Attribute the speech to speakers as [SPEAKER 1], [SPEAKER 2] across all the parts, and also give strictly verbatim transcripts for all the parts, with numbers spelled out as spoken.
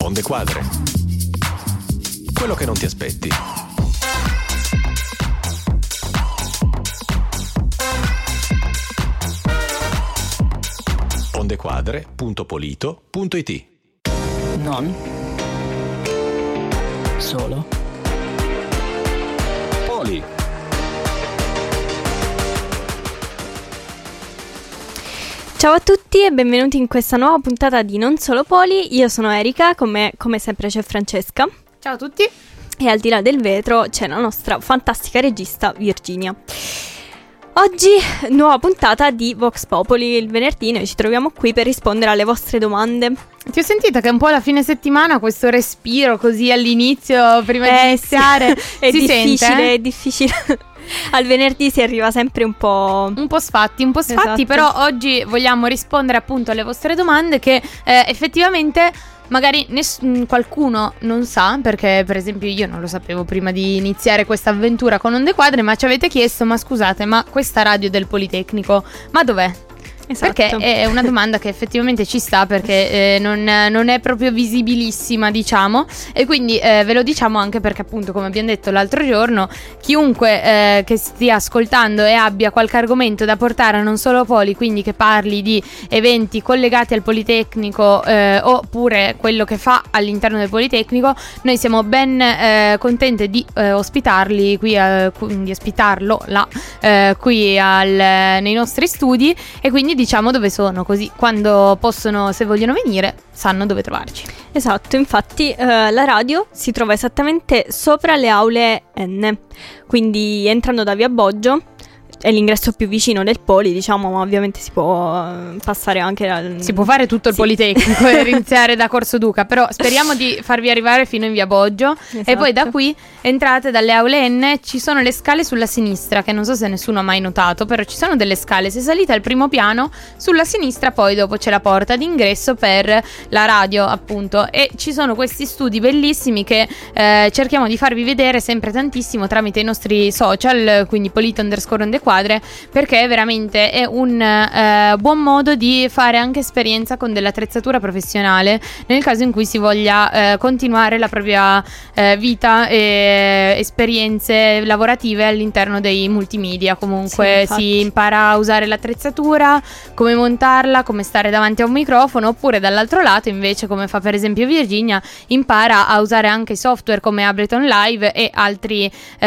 [SPEAKER 1] Onde Quadre. Quello che non ti aspetti. ondequadre punto polito punto it.
[SPEAKER 2] Non solo Poli.
[SPEAKER 3] Ciao a tutti e benvenuti in questa nuova puntata di Non Solo Poli. Io sono Erika, come, come sempre c'è Francesca.
[SPEAKER 4] Ciao a tutti.
[SPEAKER 3] E al di là del vetro c'è la nostra fantastica regista Virginia. Oggi nuova puntata di Vox Populi. Il venerdì noi ci troviamo qui per rispondere alle vostre domande.
[SPEAKER 4] Ti ho sentito che un po' alla fine settimana questo respiro così all'inizio prima
[SPEAKER 3] eh,
[SPEAKER 4] di iniziare
[SPEAKER 3] sì. È
[SPEAKER 4] si
[SPEAKER 3] difficile,
[SPEAKER 4] sente?
[SPEAKER 3] è difficile. Al venerdì si arriva sempre un po'
[SPEAKER 4] un po' sfatti, un po' sfatti,
[SPEAKER 3] esatto.
[SPEAKER 4] Però oggi vogliamo rispondere appunto alle vostre domande che eh, effettivamente magari ness- qualcuno non sa, perché per esempio io non lo sapevo prima di iniziare questa avventura con Onde Quadre, ma ci avete chiesto: ma scusate, ma questa radio del Politecnico, ma dov'è?
[SPEAKER 3] Esatto.
[SPEAKER 4] Perché è una domanda che effettivamente ci sta, perché eh, non, non è proprio visibilissima, diciamo, e quindi eh, ve lo diciamo anche perché appunto, come abbiamo detto l'altro giorno, chiunque eh, che stia ascoltando e abbia qualche argomento da portare a Non Solo Poli, quindi che parli di eventi collegati al Politecnico eh, oppure quello che fa all'interno del Politecnico, noi siamo ben eh, contenti di eh, ospitarli qui, eh, di ospitarlo là, eh, qui al, nei nostri studi, e quindi diciamo dove sono, così quando possono, se vogliono venire, sanno dove trovarci.
[SPEAKER 3] Esatto, infatti eh, la radio si trova esattamente sopra le aule N, quindi entrando da via Boggio è l'ingresso più vicino del Poli, diciamo, ma ovviamente si può passare anche dal...
[SPEAKER 4] Si può fare tutto il
[SPEAKER 3] sì.
[SPEAKER 4] Politecnico e iniziare da Corso Duca, però speriamo di farvi arrivare fino in via Boggio.
[SPEAKER 3] Esatto.
[SPEAKER 4] E poi da qui entrate dalle aule N, ci sono le scale sulla sinistra, che non so se nessuno ha mai notato, però ci sono delle scale. Se salite al primo piano, sulla sinistra poi dopo c'è la porta d'ingresso per la radio, appunto, e ci sono questi studi bellissimi che eh, cerchiamo di farvi vedere sempre tantissimo tramite i nostri social, quindi Polito underscore Onde Quadre, perché veramente è un eh, buon modo di fare anche esperienza con dell'attrezzatura professionale nel caso in cui si voglia eh, continuare la propria eh, vita e esperienze lavorative all'interno dei multimedia. Comunque
[SPEAKER 3] sì,
[SPEAKER 4] si impara a usare l'attrezzatura, come montarla, come stare davanti a un microfono, oppure dall'altro lato invece, come fa per esempio Virginia, impara a usare anche software come Ableton Live e altri eh,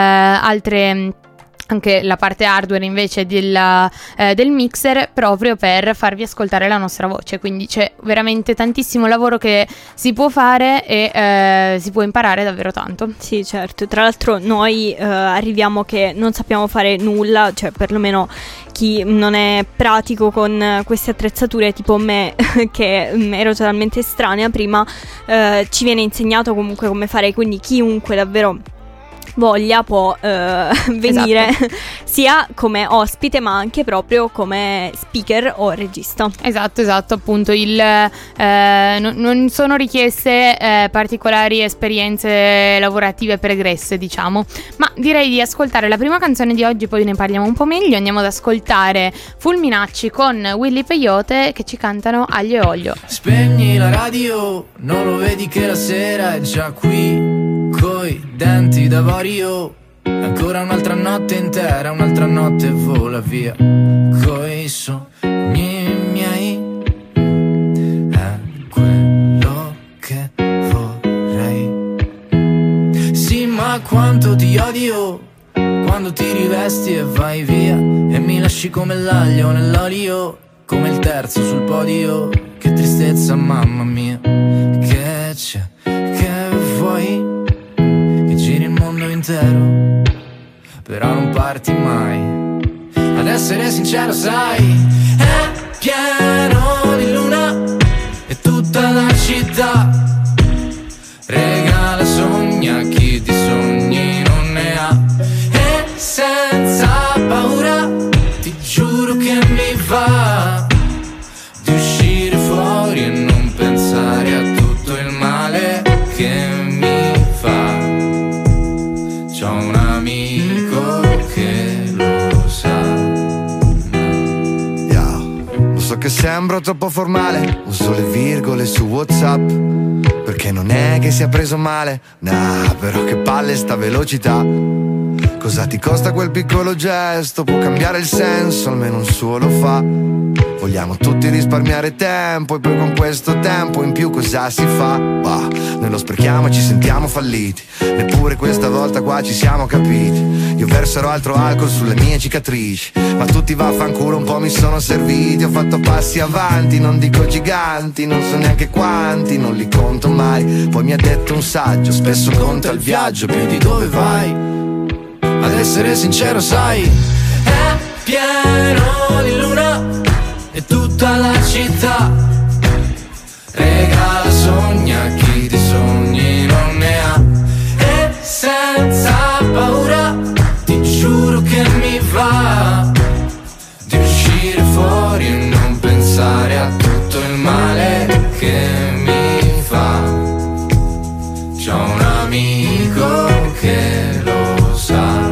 [SPEAKER 4] altre anche la parte hardware invece del, eh, del mixer, proprio per farvi ascoltare la nostra voce. Quindi c'è veramente tantissimo lavoro che si può fare e eh, si può imparare davvero tanto.
[SPEAKER 3] Sì, certo. Tra l'altro noi eh, arriviamo che non sappiamo fare nulla, cioè perlomeno chi non è pratico con queste attrezzature tipo me che mh, ero totalmente estranea prima, eh, ci viene insegnato comunque come fare, quindi chiunque davvero voglia può eh, venire, esatto, sia come ospite ma anche proprio come speaker o regista.
[SPEAKER 4] Esatto, esatto, appunto il eh, non, non sono richieste eh, particolari esperienze lavorative pregresse, diciamo, ma direi di ascoltare la prima canzone di oggi, poi ne parliamo un po' meglio. Andiamo ad ascoltare Fulminacci con Willy Peyote che ci cantano Aglio e Olio.
[SPEAKER 5] Spegni la radio, non lo vedi che la sera è già qui, coi denti d'avorio, ancora un'altra notte intera, un'altra notte vola via, coi sogni miei, è quello che vorrei. Sì, ma quanto ti odio, quando ti rivesti e vai via, e mi lasci come l'aglio nell'olio, come il terzo sul podio. Che tristezza, mamma mia, che c'è, che vuoi? Giri il mondo intero, però non parti mai. Ad essere sincero, sai, è pieno di luna e tutta la città regala sogni a chi di sogni non ne ha. E senza paura ti giuro che mi va di uscire fuori e non pensare a tutto il male che mi fa. C'ho un amico che lo sa.
[SPEAKER 6] Yeah. Lo so che sembro troppo formale, uso le virgole su WhatsApp
[SPEAKER 2] non è che sia preso male, nah, però che palle sta velocità. Cosa ti costa quel piccolo gesto? Può cambiare il senso, almeno un suo lo fa. Vogliamo tutti risparmiare tempo e poi con questo tempo in più cosa si fa? Bah, noi lo sprechiamo e ci sentiamo falliti. Neppure questa volta qua ci siamo capiti. Io verserò altro alcol sulle mie cicatrici, ma tutti vaffanculo un po' mi sono serviti. Ho fatto passi avanti, non dico giganti, non so neanche quanti, non li conto mai. Poi mi ha detto un saggio, spesso conta il viaggio più di dove vai. Ad essere sincero sai, è pieno di luna e tutta la città regala sogni a chi di sogni non ne ha. E senza paura ti giuro che mi va di uscire fuori e non pensare a tutto il male che mi fa. C'ho un amico che lo sa.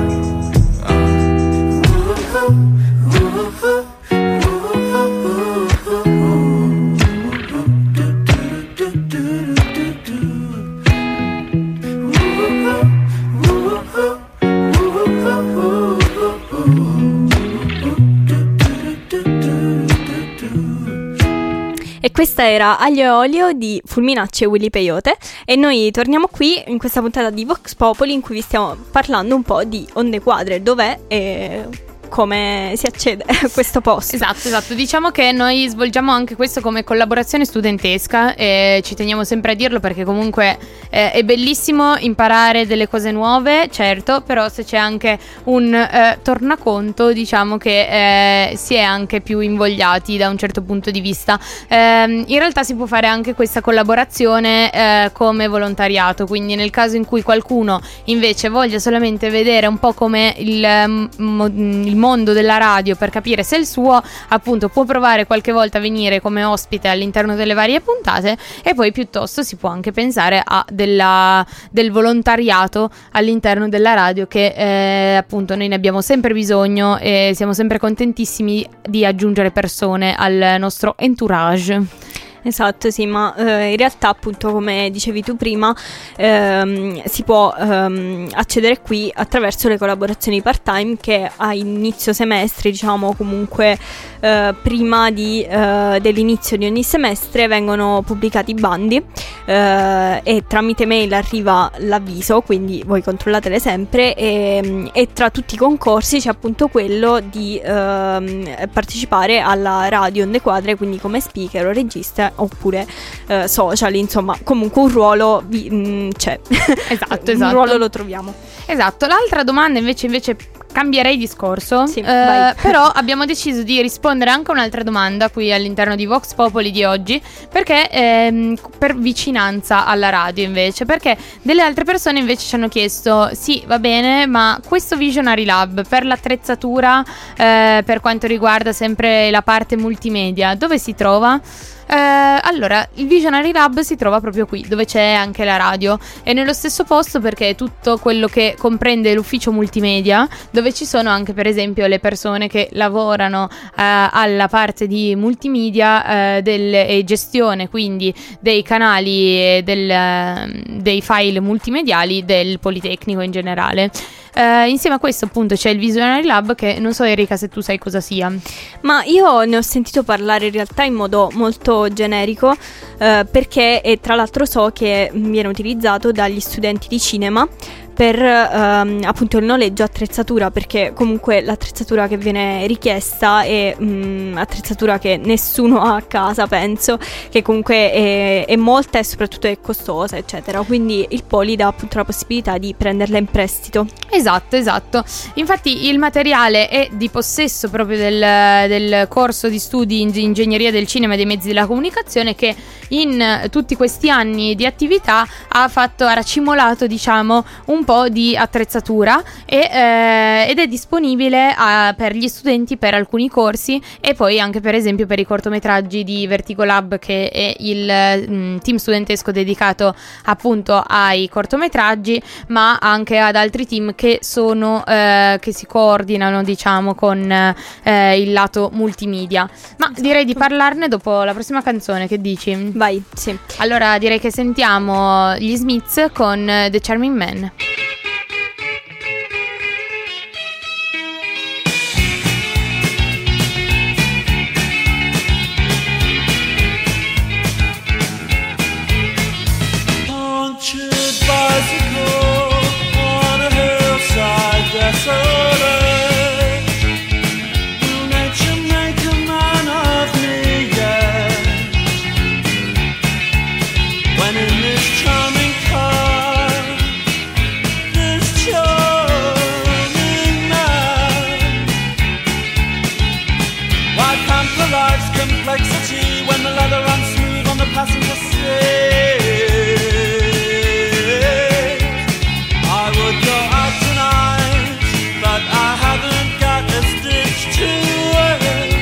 [SPEAKER 3] E questa era Aglio e Olio di Fulminacci e Willy Peyote, e noi torniamo qui in questa puntata di Vox Populi in cui vi stiamo parlando un po' di Onde Quadre, dov'è e come si accede a questo posto.
[SPEAKER 4] Esatto, esatto. Diciamo che noi svolgiamo anche questo come collaborazione studentesca e ci teniamo sempre a dirlo perché comunque eh, è bellissimo imparare delle cose nuove, certo, però se c'è anche un eh, tornaconto, diciamo che eh, si è anche più invogliati da un certo punto di vista. Eh, in realtà si può fare anche questa collaborazione eh, come volontariato, quindi nel caso in cui qualcuno invece voglia solamente vedere un po' come il, il mondo della radio per capire se è il suo, appunto può provare qualche volta a venire come ospite all'interno delle varie puntate, e poi piuttosto si può anche pensare a della, del volontariato all'interno della radio, che eh, appunto noi ne abbiamo sempre bisogno e siamo sempre contentissimi di aggiungere persone al nostro entourage.
[SPEAKER 3] Esatto, sì, ma eh, in realtà appunto come dicevi tu prima ehm, si può ehm, accedere qui attraverso le collaborazioni part-time che a inizio semestre, diciamo comunque eh, prima di, eh, dell'inizio di ogni semestre vengono pubblicati i bandi eh, e tramite mail arriva l'avviso, quindi voi controllatele sempre, e, e tra tutti i concorsi c'è appunto quello di ehm, partecipare alla radio Onde Quadre, quindi come speaker o regista oppure eh, social, insomma comunque un ruolo vi, mh, c'è.
[SPEAKER 4] Esatto, esatto.
[SPEAKER 3] Un ruolo lo troviamo.
[SPEAKER 4] Esatto. L'altra domanda invece invece cambierei discorso,
[SPEAKER 3] sì,
[SPEAKER 4] eh,
[SPEAKER 3] vai.
[SPEAKER 4] però abbiamo deciso di rispondere anche a un'altra domanda qui all'interno di Vox Populi di oggi, perché ehm, per vicinanza alla radio invece, perché delle altre persone invece ci hanno chiesto sì va bene, ma questo Visionary Lab per l'attrezzatura eh, per quanto riguarda sempre la parte multimedia dove si trova? Eh, allora, il Visionary Lab si trova proprio qui, dove c'è anche la radio, e nello stesso posto perché è tutto quello che comprende l'ufficio multimedia, dove ci sono anche per esempio le persone che lavorano eh, alla parte di multimedia eh, del, e gestione quindi dei canali e del, dei file multimediali del Politecnico in generale. Uh, insieme a questo appunto c'è il Visionary Lab, che non so Erika se tu sai cosa sia.
[SPEAKER 3] Ma io ne ho sentito parlare in realtà in modo molto generico, uh, perché e tra l'altro so che viene utilizzato dagli studenti di cinema per um, appunto il noleggio attrezzatura, perché comunque l'attrezzatura che viene richiesta è um, attrezzatura che nessuno ha a casa, penso, che comunque è, è molta e soprattutto è costosa eccetera, quindi il Poli dà appunto la possibilità di prenderla in prestito.
[SPEAKER 4] Esatto, esatto. Infatti il materiale è di possesso proprio del, del corso di studi in ingegneria del cinema e dei mezzi della comunicazione, che in tutti questi anni di attività ha fatto, ha racimolato diciamo un po' po' di attrezzatura e, eh, ed è disponibile a, per gli studenti per alcuni corsi e poi anche per esempio per i cortometraggi di Vertigo Lab, che è il mh, team studentesco dedicato appunto ai cortometraggi, ma anche ad altri team che sono eh, che si coordinano, diciamo, con eh, il lato multimedia. Ma esatto. direi di parlarne dopo la prossima canzone, che dici?
[SPEAKER 3] Vai, sì.
[SPEAKER 4] Allora direi che sentiamo gli Smiths con The Charming Man.
[SPEAKER 6] Complexity when the leather runs smooth on the passenger seat. I would go out tonight, but I haven't got a stitch to wear.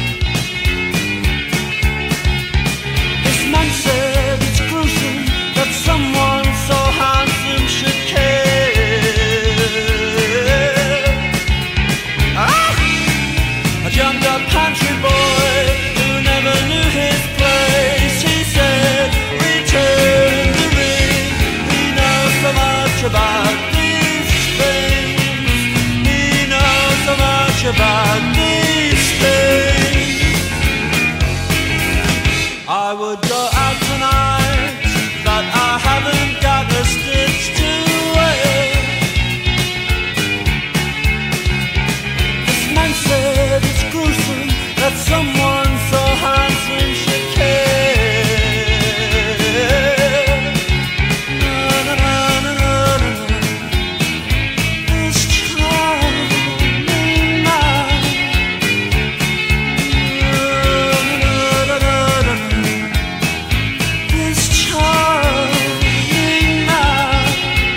[SPEAKER 6] This man said it's gruesome that someone so handsome should care. Ah! A jumped up pantry boy never knew his place. He said, return the ring. He knows so much about these things. He knows so much about these things. I would go out tonight, but I haven't got a stitch to wear. This man said it's gruesome that someone so handsome should care. Na, na, na, na, na, na. This charming man. Na, na, na, na, na, na. This charming man.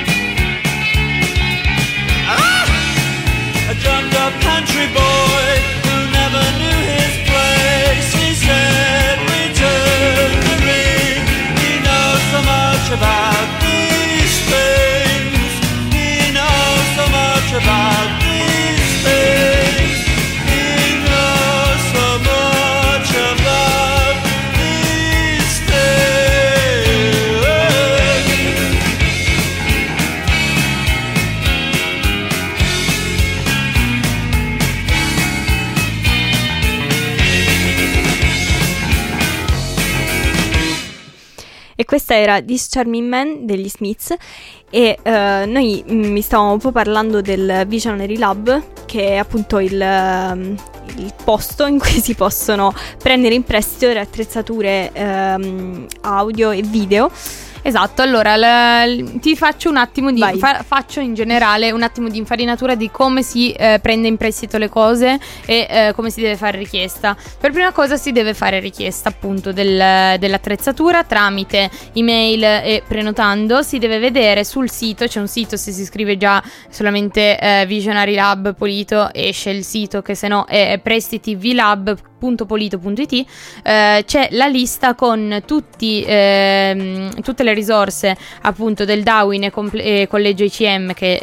[SPEAKER 6] Ah! A jumped up country boy who never knew his place. He said, return the ring. He knows so much about these things. He knows so much about these things. He knows so much about these things.
[SPEAKER 3] E questa era This Charming Man degli Smiths. E eh, noi mh, mi stavamo un po' parlando del Visionary Lab, che è appunto il, um, il posto in cui si possono prendere in prestito le attrezzature um, audio e video.
[SPEAKER 4] Esatto, allora l- ti faccio un attimo di fa- faccio in generale un attimo di infarinatura di come si eh, prende in prestito le cose e eh, come si deve fare richiesta. Per prima cosa si deve fare richiesta appunto del, dell'attrezzatura tramite email e prenotando. Si deve vedere sul sito, c'è un sito, se si scrive già solamente eh, Visionary Lab Polito esce il sito, che se no è prestitivlab punto polito punto it. eh, c'è la lista con tutti eh, tutte le risorse appunto del Dawin e, comple- e Collegio I C M, che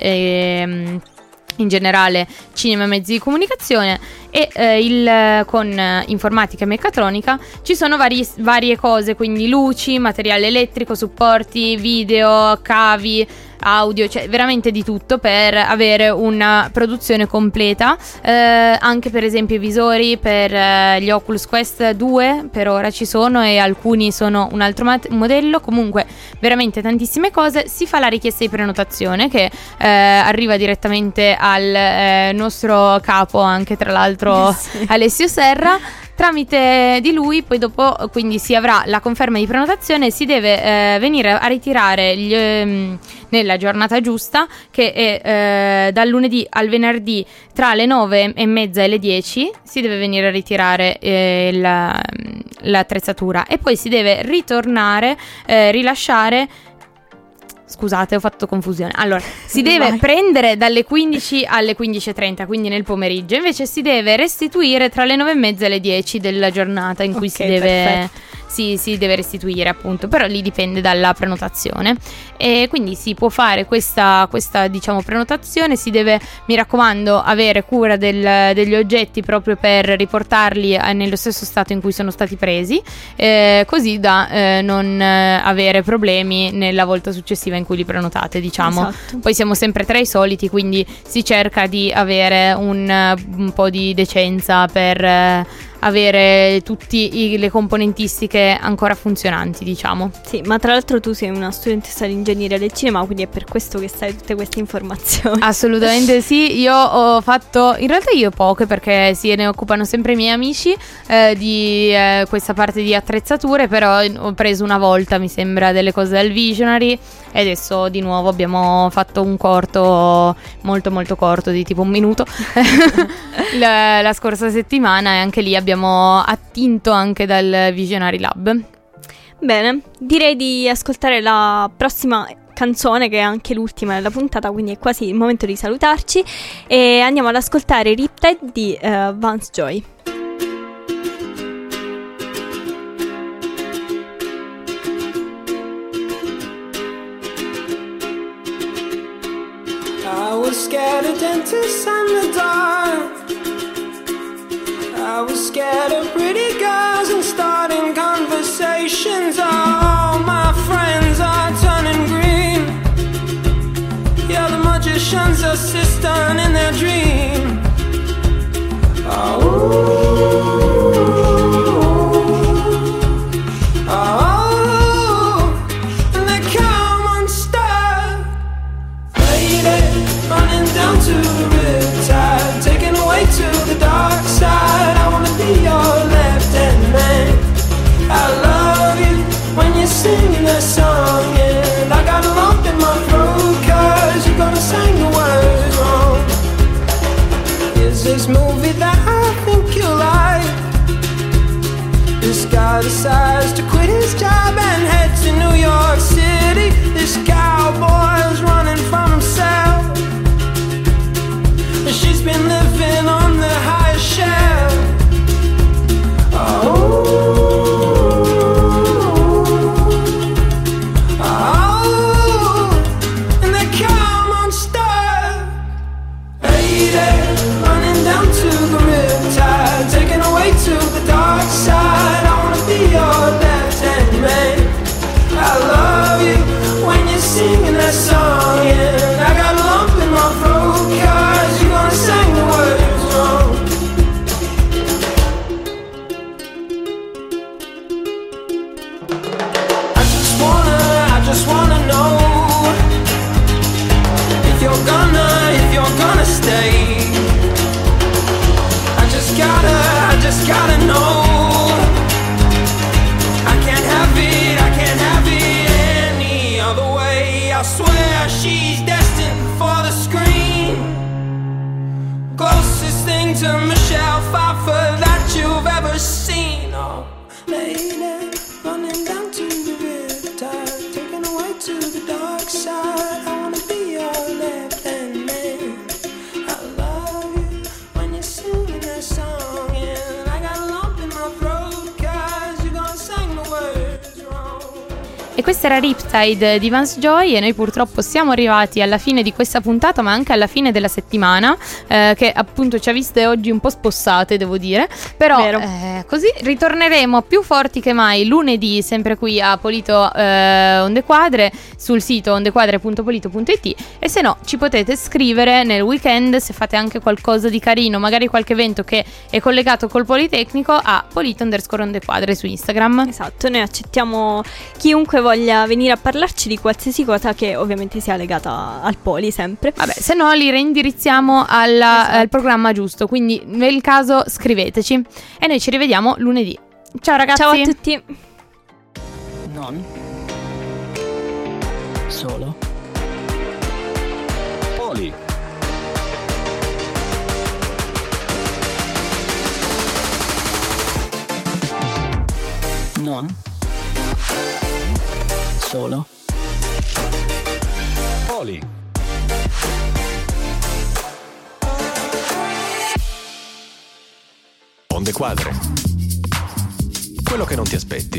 [SPEAKER 4] è in generale cinema e mezzi di comunicazione, e eh, il, con eh, informatica e meccatronica ci sono vari, varie cose, quindi luci, materiale elettrico, supporti, video, cavi, audio, cioè veramente di tutto per avere una produzione completa. eh, anche per esempio i visori per eh, gli Oculus Quest due per ora ci sono, e alcuni sono un altro mat- modello. Comunque veramente tantissime cose. Si fa la richiesta di prenotazione che eh, arriva direttamente al eh, nostro capo, anche tra l'altro sì. Alessio Serra. Tramite di lui poi dopo quindi si avrà la conferma di prenotazione e si deve eh, venire a ritirare gli, ehm, nella giornata giusta, che è eh, dal lunedì al venerdì tra le nove e mezza e le dieci. Si deve venire a ritirare eh, la, l'attrezzatura e poi si deve ritornare, eh, rilasciare Scusate, ho fatto confusione. Allora, si deve
[SPEAKER 3] Vai.
[SPEAKER 4] prendere dalle quindici alle quindici e trenta, quindi nel pomeriggio. Invece si deve restituire tra le nove e mezza e le dieci della giornata in cui
[SPEAKER 3] Ok,
[SPEAKER 4] si deve
[SPEAKER 3] perfetto.
[SPEAKER 4] si, si deve restituire, appunto. Però lì dipende dalla prenotazione. E quindi si può fare questa, questa diciamo, prenotazione. Si deve, mi raccomando, avere cura del- degli oggetti proprio per riportarli eh, nello stesso stato in cui sono stati presi, eh, così da eh, non eh, avere problemi nella volta successiva in cui li prenotate, diciamo.
[SPEAKER 3] Esatto.
[SPEAKER 4] Poi siamo sempre tra i soliti, quindi si cerca di avere un, eh, un po' di decenza per eh, avere tutte le componentistiche ancora funzionanti, diciamo.
[SPEAKER 3] Sì, ma tra l'altro tu sei una studentessa di ingegneria del cinema, quindi è per questo che sai tutte queste informazioni.
[SPEAKER 4] Assolutamente sì, io ho fatto, in realtà io poche, perché se ne occupano sempre i miei amici eh, di eh, questa parte di attrezzature, però ho preso una volta, mi sembra, delle cose dal Visionary e adesso di nuovo abbiamo fatto un corto molto molto corto di tipo un minuto la, la scorsa settimana, e anche lì abbiamo attinto anche dal Visionary Lab.
[SPEAKER 3] Bene, direi di ascoltare la prossima canzone, che è anche l'ultima della puntata, quindi è quasi il momento di salutarci, e andiamo ad ascoltare Riptide di eh, Vance Joy.
[SPEAKER 7] I was scared of dentists and the dark. I was scared of pretty girls and starting conversations. All my friends are turning green. Yeah, the magician's assistant in their dream. Oh, oh, and they come unstuck. Lady, running down to the riptide, taken away to the dark side. I wanna be your left-hand man. I love you when you're singing that song, and I got a lump in my throat 'cause you're gonna sing the words wrong. Is this movie that I think you like? This guy decides to quit his job and head to New York City. This cowboy's running from himself. She's been living on the highest shelf. Oh, oh, and they come unstuck. Lady, running down to the riptide, taken away to the dark side. I wanna be your left-hand man. I love you when you're singing that song, and I got a lump in my throat 'cause you're gonna sing the words wrong. I just wanna, I just wanna know if you're gonna, if you're gonna stay. I just gotta, I just gotta know. I can't have it, I can't have it any other way. I swear she's destined for the screen. Closest thing to Michelle Pfeiffer that you've ever seen. Oh, lady, running down to the riptide, taken away to the dark side. I wanna be your left-hand man. I love you when you're singing that song, and I got a lump in my throat 'cause you're gonna sing the words wrong.
[SPEAKER 4] E questa era Riptide di Vance Joy, e noi purtroppo siamo arrivati alla fine di questa puntata, ma anche alla fine della settimana, eh, che appunto ci ha viste oggi un po' spossate, devo dire. Però eh, così ritorneremo più forti che mai lunedì, sempre qui a Polito eh, Onde Quadre, sul sito ondequadre punto polito punto it, e se no ci potete scrivere nel weekend se fate anche qualcosa di carino, magari qualche evento che è collegato col Politecnico, a Polito underscore Onde Quadre su Instagram.
[SPEAKER 3] Esatto, noi accettiamo chiunque voglia venire a parlarci di qualsiasi cosa che ovviamente sia legata al Poli, sempre.
[SPEAKER 4] Vabbè, se no li reindirizziamo alla-
[SPEAKER 3] Esatto.
[SPEAKER 4] al programma giusto, quindi nel caso scriveteci e noi ci rivediamo lunedì. Ciao ragazzi.
[SPEAKER 3] Ciao a tutti.
[SPEAKER 8] Non solo Poli. Non solo
[SPEAKER 1] Poli. Onde Quadre. Quello che non ti aspetti.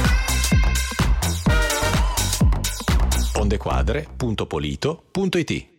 [SPEAKER 1] ondequadre punto polito punto it